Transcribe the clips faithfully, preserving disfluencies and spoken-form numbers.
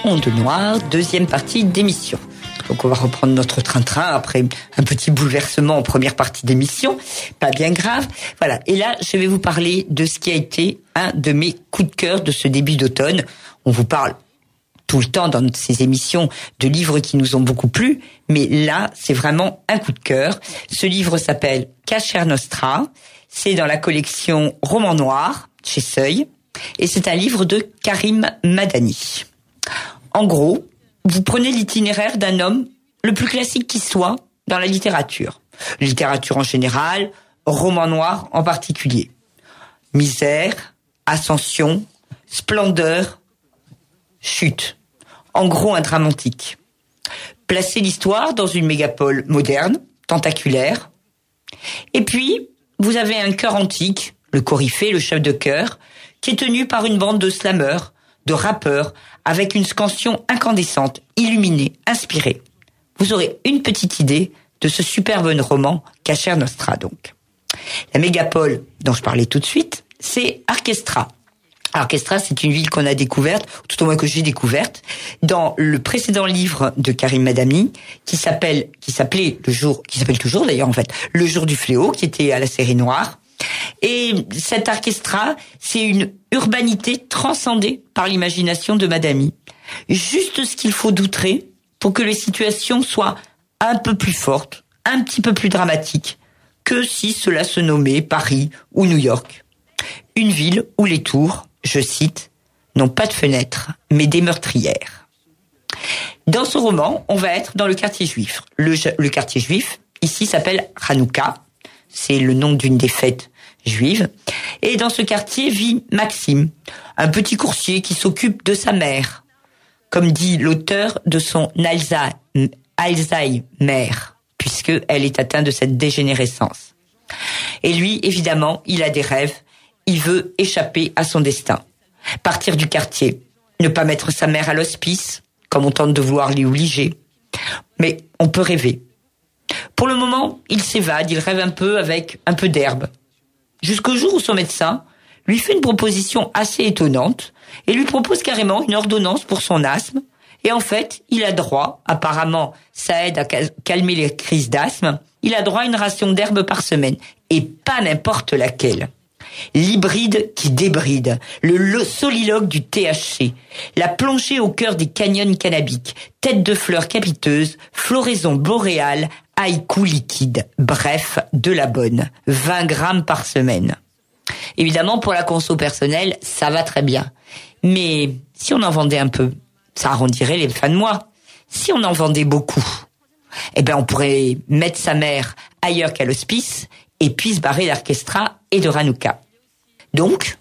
Monde Noir, deuxième partie d'émission. Donc on va reprendre notre train-train après un petit bouleversement en première partie d'émission, pas bien grave. Voilà, et là je vais vous parler de ce qui a été un de mes coups de cœur de ce début d'automne. On vous parle tout le temps dans ces émissions de livres qui nous ont beaucoup plu, mais là c'est vraiment un coup de cœur. Ce livre s'appelle Cacher Nostra, c'est dans la collection Roman Noir chez Seuil, et c'est un livre de Karim Madani. En gros, vous prenez l'itinéraire d'un homme le plus classique qui soit dans la littérature. Littérature en général, roman noir en particulier. Misère, ascension, splendeur, chute. En gros, un drame antique. Placez l'histoire dans une mégapole moderne, tentaculaire. Et puis, vous avez un chœur antique, le coryphée, le chef de chœur, qui est tenu par une bande de slameurs, de rappeurs, avec une scansion incandescente, illuminée, inspirée. Vous aurez une petite idée de ce superbe roman Cacher Nostra, donc. La mégapole dont je parlais tout de suite, c'est Archestra. Archestra, c'est une ville qu'on a découverte, tout au moins que j'ai découverte, dans le précédent livre de Karim Madani, qui s'appelle, qui s'appelait le jour, qui s'appelle toujours d'ailleurs en fait, Le Jour du Fléau, qui était à la série noire. Et cet Archestra, c'est une urbanité transcendée par l'imagination de Madani. Juste ce qu'il faut d'outrer pour que les situations soient un peu plus fortes, un petit peu plus dramatiques, que si cela se nommait Paris ou New York. Une ville où les tours, je cite, n'ont pas de fenêtres, mais des meurtrières. Dans ce roman, on va être dans le quartier juif. Le, le quartier juif, ici, s'appelle Hanouka. C'est le nom d'une des fêtes juives. Et dans ce quartier vit Maxime, un petit coursier qui s'occupe de sa mère, comme dit l'auteur de son Alzheimer, puisqu'elle est atteinte de cette dégénérescence. Et lui, évidemment, il a des rêves, il veut échapper à son destin. Partir du quartier, ne pas mettre sa mère à l'hospice, comme on tente de vouloir l'y obliger. Mais on peut rêver. Pour le moment, il s'évade, il rêve un peu avec un peu d'herbe. Jusqu'au jour où son médecin lui fait une proposition assez étonnante et lui propose carrément une ordonnance pour son asthme. Et en fait, il a droit, apparemment, ça aide à calmer les crises d'asthme, il a droit à une ration d'herbe par semaine. Et pas n'importe laquelle. L'hybride qui débride, le, le soliloque du T H C, la plongée au cœur des canyons cannabiques, tête de fleurs capiteuses, floraison boréale, haïku liquide, bref, de la bonne, vingt grammes par semaine. Évidemment, pour la conso personnelle, ça va très bien. Mais si on en vendait un peu, ça arrondirait les fins de mois. Si on en vendait beaucoup, eh ben on pourrait mettre sa mère ailleurs qu'à l'hospice et puis se barrer d'Archestra et de Hanouka. Donc,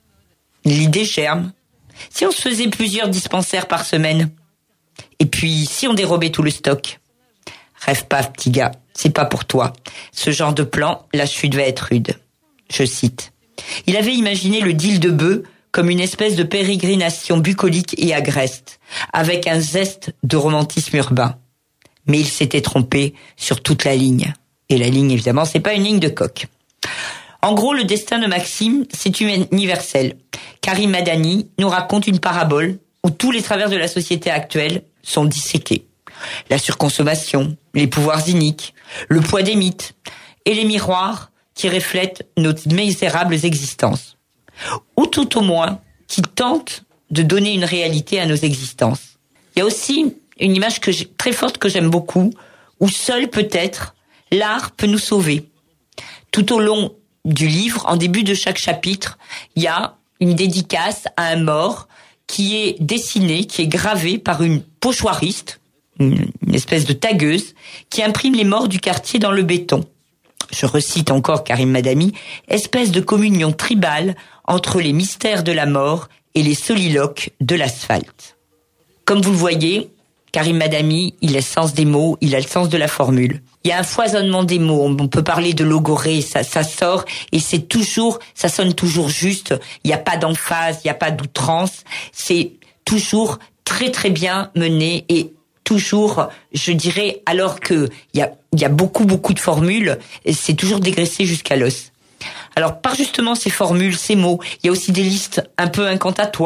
l'idée germe. Si on se faisait plusieurs dispensaires par semaine, et puis si on dérobait tout le stock, rêve pas, petit gars, c'est pas pour toi. Ce genre de plan, la chute va être rude. Je cite. Il avait imaginé le deal de bœuf comme une espèce de pérégrination bucolique et agreste, avec un zeste de romantisme urbain. Mais il s'était trompé sur toute la ligne. Et la ligne, évidemment, c'est pas une ligne de coq. En gros, le destin de Maxime, c'est universel. Karim Madani nous raconte une parabole où tous les travers de la société actuelle sont disséqués. La surconsommation, les pouvoirs iniques, le poids des mythes et les miroirs qui reflètent nos misérables existences. Ou tout au moins, qui tentent de donner une réalité à nos existences. Il y a aussi une image que j'ai, très forte que j'aime beaucoup, où seul peut-être l'art peut nous sauver. Tout au long du livre, en début de chaque chapitre, il y a une dédicace à un mort qui est dessinée, qui est gravée par une pochoiriste, une, une espèce de tagueuse, qui imprime les morts du quartier dans le béton. Je recite encore Karim Madani, espèce de communion tribale entre les mystères de la mort et les soliloques de l'asphalte. Comme vous le voyez, Karim Madani, il a le sens des mots, il a le sens de la formule. Il y a un foisonnement des mots, on peut parler de logorée, ça, ça sort, et c'est toujours, ça sonne toujours juste, il n'y a pas d'emphase, il n'y a pas d'outrance, c'est toujours très très bien mené, et toujours, je dirais, alors que il y a, il y a beaucoup beaucoup de formules, c'est toujours dégraissé jusqu'à l'os. Alors, par justement ces formules, ces mots, il y a aussi des listes un peu incantatoires,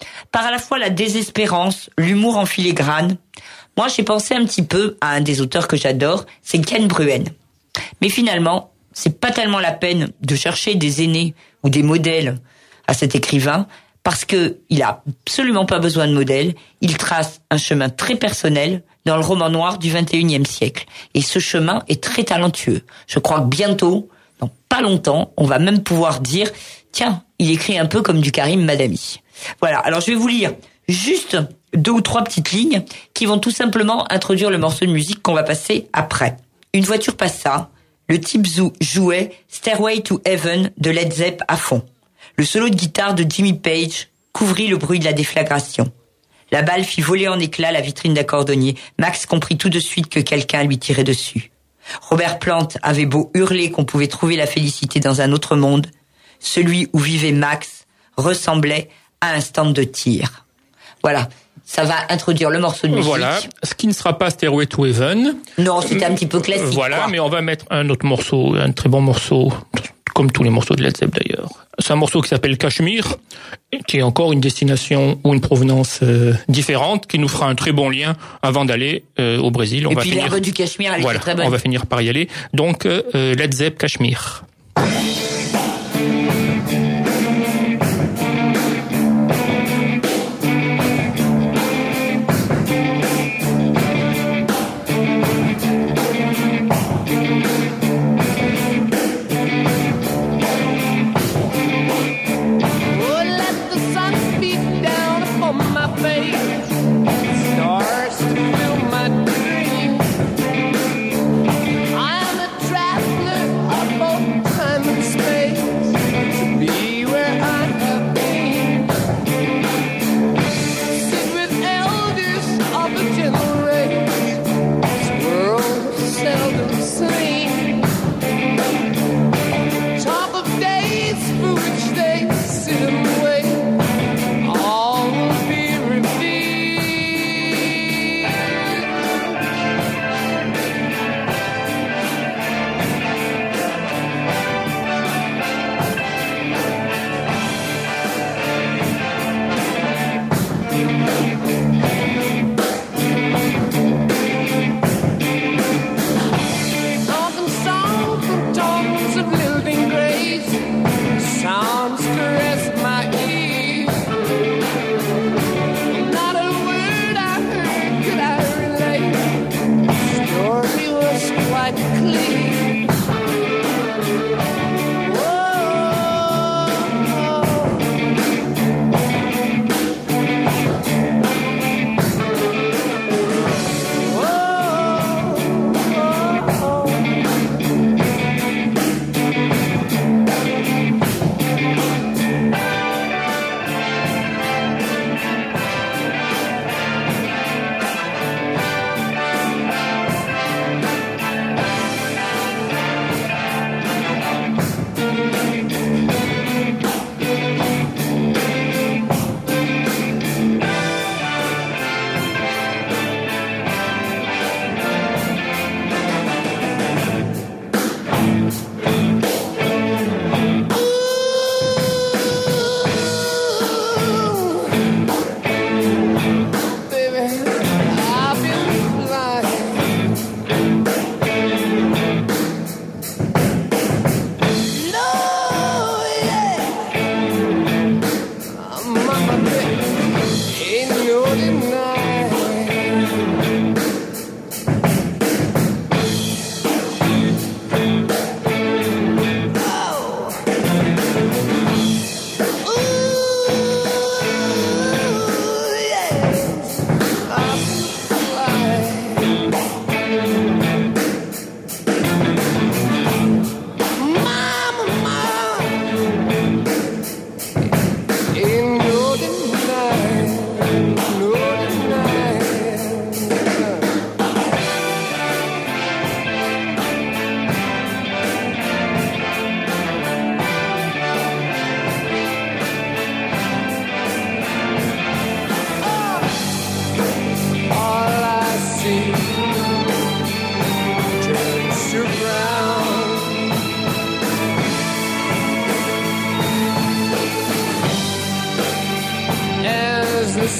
par à la fois la désespérance, l'humour en filigrane. Moi, j'ai pensé un petit peu à un des auteurs que j'adore, c'est Ken Bruen. Mais finalement, c'est pas tellement la peine de chercher des aînés ou des modèles à cet écrivain, parce que il a absolument pas besoin de modèles. Il trace un chemin très personnel dans le roman noir du vingt et unième siècle. Et ce chemin est très talentueux. Je crois que bientôt, dans pas longtemps, on va même pouvoir dire, tiens, il écrit un peu comme du Karim Madami. Voilà. Alors, je vais vous lire juste deux ou trois petites lignes qui vont tout simplement introduire le morceau de musique qu'on va passer après. Une voiture passa. Le type jouait Stairway to Heaven de Led Zepp à fond. Le solo de guitare de Jimmy Page couvrit le bruit de la déflagration. La balle fit voler en éclats la vitrine d'un cordonnier. Max comprit tout de suite que quelqu'un lui tirait dessus. Robert Plant avait beau hurler qu'on pouvait trouver la félicité dans un autre monde, celui où vivait Max ressemblait à un stand de tir. Voilà. Ça va introduire le morceau de musique. Voilà, ce qui ne sera pas Stairway to Heaven. Non, c'était un petit peu classique. Voilà, quoi. Mais on va mettre un autre morceau, un très bon morceau, comme tous les morceaux de Led Zepp d'ailleurs. C'est un morceau qui s'appelle Cachemire, qui est encore une destination ou une provenance euh, différente, qui nous fera un très bon lien avant d'aller euh, au Brésil. On Et va puis finir... l'herbe du Cachemire, elle voilà, est très bonne. On va finir par y aller. Donc, euh, Led Zepp, Cachemire.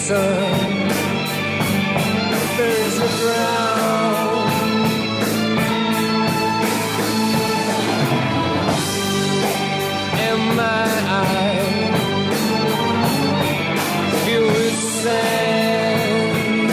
sun. There's a ground. And my eyes filled with sand.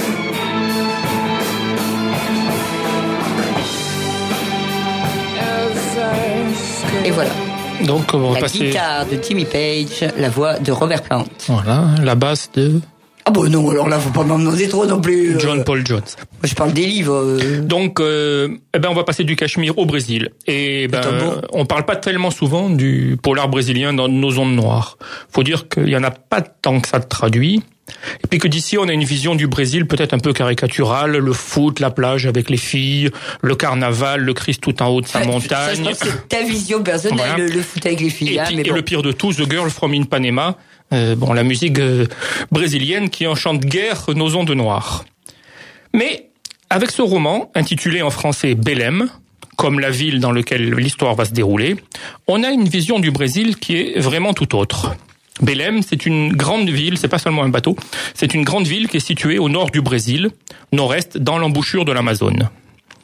As I skate. Et voilà. Donc, on va La passer. guitare de Jimmy Page, la voix de Robert Plant. Voilà, la basse de Ah bon non, alors là, faut pas m'en demander trop non plus. euh. John Paul Jones. Moi, je parle des livres. euh. Donc, euh, eh ben, on va passer du Cachemire au Brésil. Et ben, C'est un beau. on parle pas tellement souvent du polar brésilien dans nos ondes noires. Faut dire qu'il y en a pas tant que ça de traduit. Et puis que d'ici, on a une vision du Brésil peut-être un peu caricaturale, le foot, la plage avec les filles, le carnaval, le Christ tout en haut de sa Ça, montagne. je pense que c'est ta vision personnelle, Voilà. le, le foot avec les filles. Et, hein, puis- mais et bon. le pire de tout, The Girl from Ipanema, euh, bon, la musique euh, brésilienne qui enchante guère nos ondes noires. Mais avec ce roman, intitulé en français Belém, comme la ville dans laquelle l'histoire va se dérouler, on a une vision du Brésil qui est vraiment tout autre. Belém, c'est une grande ville, c'est pas seulement un bateau, c'est une grande ville qui est située au nord du Brésil, nord-est, dans l'embouchure de l'Amazone.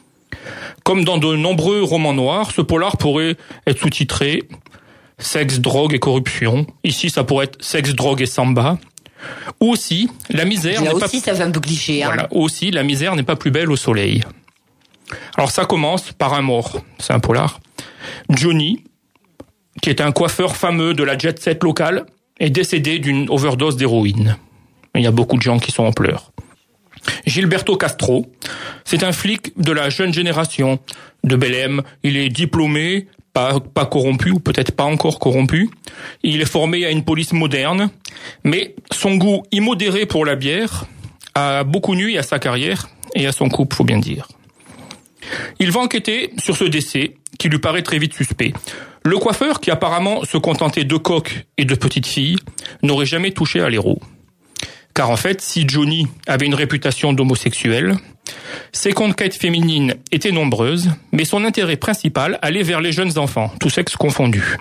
Comme dans de nombreux romans noirs, ce polar pourrait être sous-titré « Sexe, drogue et corruption ». Ici, ça pourrait être « Sexe, drogue et samba ». Ou aussi, la misère Là n'est pas... aussi, ça fait un peu cliché. Hein. Voilà, aussi, la misère n'est pas plus belle au soleil. Alors ça commence par un mort, c'est un polar. Johnny, qui est un coiffeur fameux de la jet set locale, est décédé d'une overdose d'héroïne. Il y a beaucoup de gens qui sont en pleurs. Gilberto Castro, c'est un flic de la jeune génération de Belém. Il est diplômé, pas, pas corrompu, ou peut-être pas encore corrompu. Il est formé à une police moderne, mais son goût immodéré pour la bière a beaucoup nui à sa carrière et à son couple, faut bien dire. Il va enquêter sur ce décès qui lui paraît très vite suspect. Le coiffeur, qui apparemment se contentait de coqs et de petites filles, n'aurait jamais touché à l'héros. Car en fait, si Johnny avait une réputation d'homosexuel, ses conquêtes féminines étaient nombreuses, mais son intérêt principal allait vers les jeunes enfants, tous sexes confondus.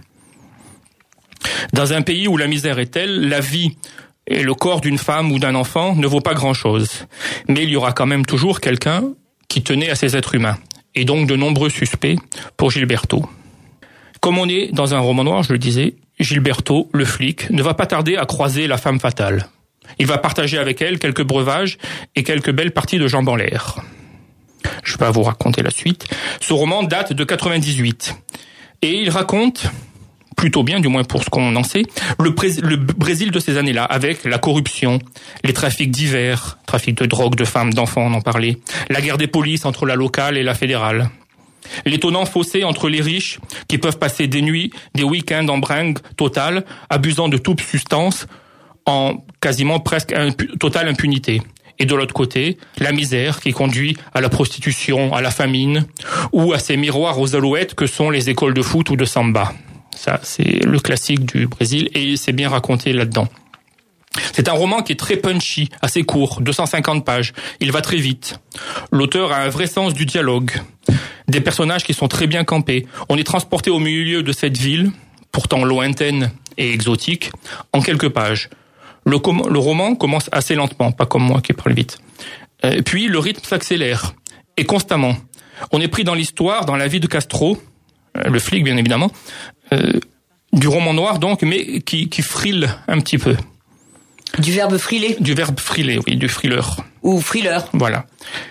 Dans un pays où la misère est telle, la vie et le corps d'une femme ou d'un enfant ne vaut pas grand-chose. Mais il y aura quand même toujours quelqu'un qui tenait à ces êtres humains, et donc de nombreux suspects pour Gilberto. Comme on est dans un roman noir, je le disais, Gilberto, le flic, ne va pas tarder à croiser la femme fatale. Il va partager avec elle quelques breuvages et quelques belles parties de jambes en l'air. Je vais pas vous raconter la suite. Ce roman date de quatre-vingt-dix-huit. Et il raconte, plutôt bien, du moins pour ce qu'on en sait, le, Bré- le Brésil de ces années-là, avec la corruption, les trafics divers, trafic de drogue, de femmes, d'enfants, on en parlait, la guerre des polices entre la locale et la fédérale. L'étonnant fossé entre les riches qui peuvent passer des nuits, des week-ends en bringue totale, abusant de toute substance, en quasiment presque impu- totale impunité. Et de l'autre côté, la misère qui conduit à la prostitution, à la famine, ou à ces miroirs aux alouettes que sont les écoles de foot ou de samba. Ça, c'est le classique du Brésil, et c'est bien raconté là-dedans. C'est un roman qui est très punchy, assez court, deux cent cinquante pages. Il va très vite. L'auteur a un vrai sens du dialogue. Des personnages qui sont très bien campés. On est transporté au milieu de cette ville, pourtant lointaine et exotique, en quelques pages. Le, com- le roman commence assez lentement, pas comme moi qui parle vite. Euh, puis le rythme s'accélère, et constamment. On est pris dans l'histoire, dans la vie de Castro, euh, le flic bien évidemment, euh, du roman noir donc, mais qui, qui frille un petit peu. Du verbe friler Du verbe friler, oui, du frileur. ou frileur. Voilà.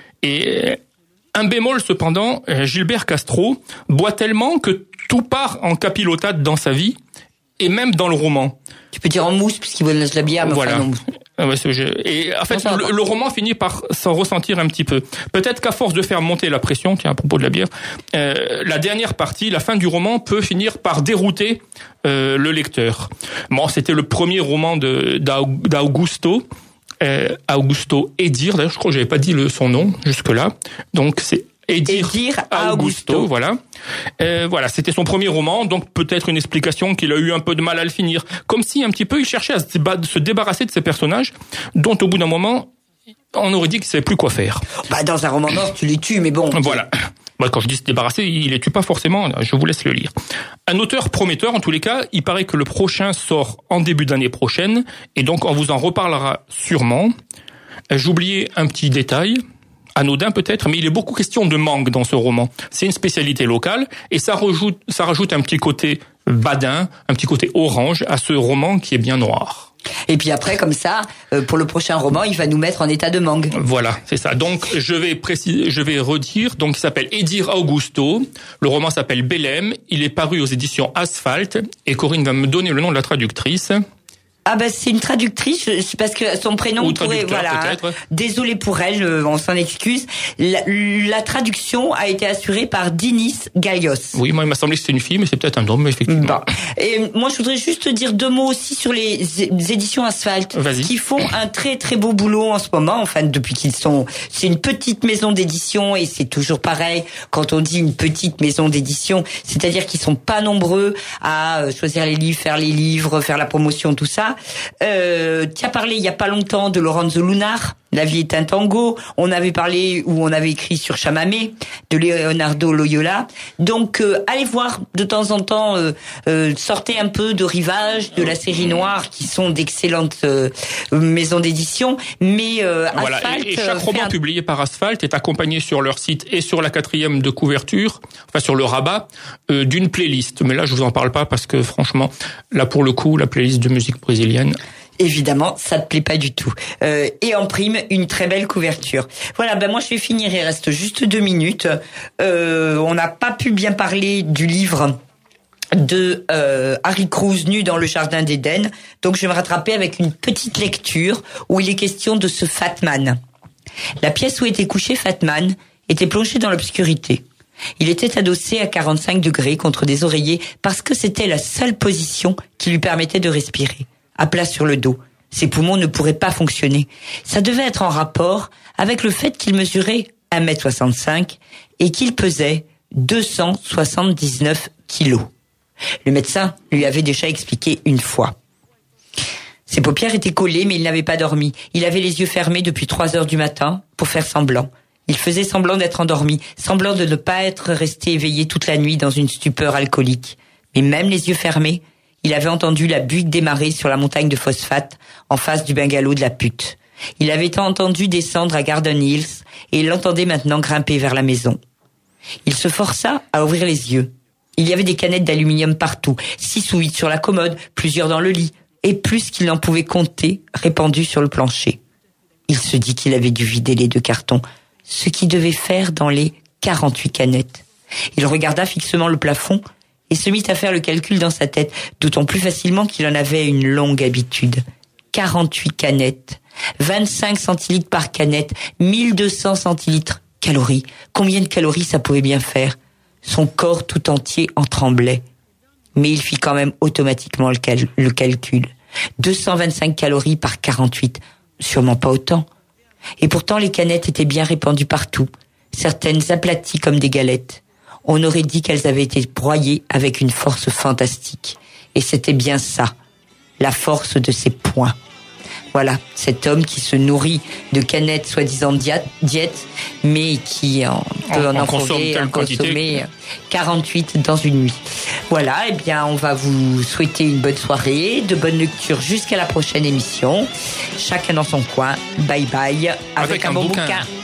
Et un bémol cependant, Gilbert Castro boit tellement que tout part en capilotade dans sa vie, et même dans le roman. Tu peux dire en mousse, puisqu'il laisse la bière, mais Voilà. enfin non. Ah ouais, c'est- je- et en fait, Non, ça va le, pas. le roman finit par s'en ressentir un petit peu. Peut-être qu'à force de faire monter la pression, tiens, à propos de la bière, euh, la dernière partie, la fin du roman, peut finir par dérouter euh, le lecteur. Bon, c'était le premier roman de d'Au- d'Augusto, euh, Augusto Edir. D'ailleurs, je crois que j'avais pas dit le, son nom jusque-là. Donc c'est Edir, Edir Augusto, Augusto. voilà. Euh, voilà, c'était son premier roman, donc peut-être une explication qu'il a eu un peu de mal à le finir. Comme si un petit peu il cherchait à se, déba- se débarrasser de ces personnages, dont au bout d'un moment, on aurait dit qu'il savait plus quoi faire. Bah, dans un roman noir, tu les tues, mais bon. Voilà. Bah, quand je dis se débarrasser, il les tue pas forcément, je vous laisse le lire. Un auteur prometteur, en tous les cas, il paraît que le prochain sort en début d'année prochaine, et donc on vous en reparlera sûrement. J'oubliais un petit détail, anodin peut-être, mais il est beaucoup question de mangue dans ce roman. C'est une spécialité locale, et ça rajoute, ça rajoute un petit côté badin, un petit côté orange à ce roman qui est bien noir. Et puis après, comme ça, euh, pour le prochain roman, il va nous mettre en état de mangue. Voilà, c'est ça. Donc, je vais préciser, je vais redire. Donc, il s'appelle Edir Augusto. Le roman s'appelle Belém. Il est paru aux éditions Asphalt. Et Corinne va me donner le nom de la traductrice. Ah ben c'est une traductrice, c'est parce que son prénom Ou pourrait, voilà. peut-être. Désolé pour elle, on s'en excuse. La, la traduction a été assurée par Dinis Galios. Oui, moi il m'a semblé que c'était une fille, mais c'est peut-être un homme, effectivement. Bon. Et moi je voudrais juste dire deux mots aussi sur les, les éditions Asphalt, Vas-y. qui font un très très beau boulot en ce moment. Enfin depuis qu'ils sont, c'est une petite maison d'édition et c'est toujours pareil quand on dit une petite maison d'édition, c'est-à-dire qu'ils sont pas nombreux à choisir les livres, faire les livres, faire la promotion, tout ça. Euh, tu as parlé il y a pas longtemps de Lorenzo Lunar, La vie est un tango. On avait parlé ou on avait écrit sur Chamamé de Leonardo Loyola. Donc euh, allez voir de temps en temps, euh, euh, sortez un peu de Rivage, de la série noire, qui sont d'excellentes euh, maisons d'édition. Mais euh, voilà. Asphalt, et, et chaque roman un... publié par Asphalt est accompagné sur leur site et sur la quatrième de couverture, enfin sur le rabat, euh, d'une playlist. Mais là, je vous en parle pas parce que franchement, là pour le coup, la playlist de musique brésilienne. Évidemment, ça te plaît pas du tout. Euh, et en prime, une très belle couverture. Voilà, ben moi je vais finir, il reste juste deux minutes. Euh, on n'a pas pu bien parler du livre de euh, Harry Cruz, Nu dans le jardin d'Éden. Donc je vais me rattraper avec une petite lecture où il est question de ce Fatman. La pièce où était couché Fatman était plongée dans l'obscurité. Il était adossé à quarante-cinq degrés contre des oreillers parce que c'était la seule position qui lui permettait de respirer. À plat sur le dos. Ses poumons ne pourraient pas fonctionner. Ça devait être en rapport avec le fait qu'il mesurait un mètre soixante-cinq et qu'il pesait deux cent soixante-dix-neuf kilos. Le médecin lui avait déjà expliqué une fois. Ses paupières étaient collées, mais il n'avait pas dormi. Il avait les yeux fermés depuis trois heures du matin pour faire semblant. Il faisait semblant d'être endormi, semblant de ne pas être resté éveillé toute la nuit dans une stupeur alcoolique. Mais même les yeux fermés, il avait entendu la butte démarrer sur la montagne de phosphate en face du bungalow de la pute. Il avait entendu descendre à Garden Hills et il l'entendait maintenant grimper vers la maison. Il se força à ouvrir les yeux. Il y avait des canettes d'aluminium partout, six ou huit sur la commode, plusieurs dans le lit, et plus qu'il n'en pouvait compter répandues sur le plancher. Il se dit qu'il avait dû vider les deux cartons, ce qui devait faire dans les quarante-huit canettes. Il regarda fixement le plafond et se mit à faire le calcul dans sa tête, d'autant plus facilement qu'il en avait une longue habitude. quarante-huit canettes, vingt-cinq centilitres par canette, mille deux cents centilitres. Calories. Combien de calories ça pouvait bien faire? Son corps tout entier en tremblait. Mais il fit quand même automatiquement le, cal- le calcul. deux cent vingt-cinq calories par quarante-huit. Sûrement pas autant. Et pourtant les canettes étaient bien répandues partout, certaines aplaties comme des galettes. On aurait dit qu'elles avaient été broyées avec une force fantastique. Et c'était bien ça, la force de ses poings. Voilà, cet homme qui se nourrit de canettes soi-disant diète, mais qui en peut en, en, en consommer, en consommer quarante-huit dans une nuit. Voilà, eh bien, on va vous souhaiter une bonne soirée, de bonnes lectures jusqu'à la prochaine émission. Chacun dans son coin. Bye bye, avec, avec un, un bon bouquin. bouquin.